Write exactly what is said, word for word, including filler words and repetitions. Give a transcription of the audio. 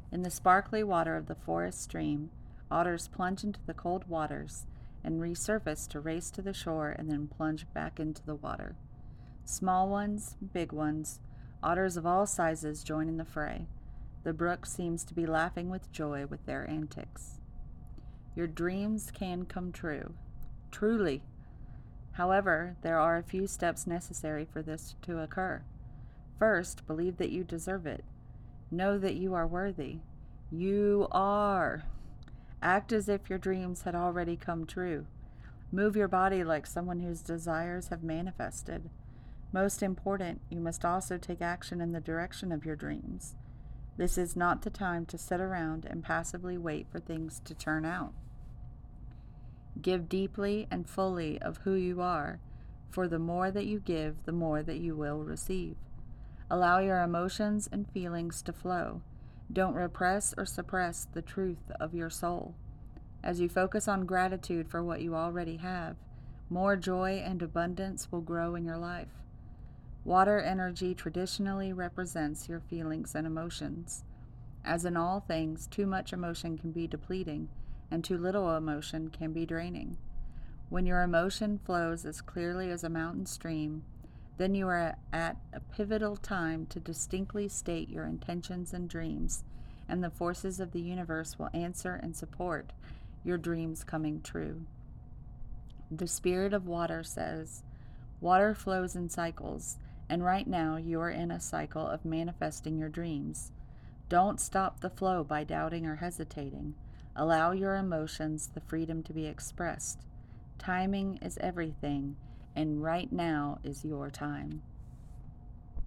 In the sparkly water of the forest stream, otters plunge into the cold waters and resurface to race to the shore and then plunge back into the water. Small ones, big ones, otters of all sizes join in the fray. The brook seems to be laughing with joy with their antics. Your dreams can come true. Truly. However, there are a few steps necessary for this to occur. First, believe that you deserve it. Know that you are worthy. You are. Act as if your dreams had already come true. Move your body like someone whose desires have manifested. Most important, you must also take action in the direction of your dreams. This is not the time to sit around and passively wait for things to turn out. Give deeply and fully of who you are, for the more that you give, the more that you will receive. Allow your emotions and feelings to flow. Don't repress or suppress the truth of your soul. As you focus on gratitude for what you already have, more joy and abundance will grow in your life. Water energy traditionally represents your feelings and emotions. As in all things, too much emotion can be depleting, and too little emotion can be draining. When your emotion flows as clearly as a mountain stream, then you are at a pivotal time to distinctly state your intentions and dreams, and the forces of the universe will answer and support your dreams coming true. The spirit of water says, water flows in cycles, and right now you are in a cycle of manifesting your dreams. Don't stop the flow by doubting or hesitating. Allow your emotions the freedom to be expressed. Timing is everything, and right now is your time.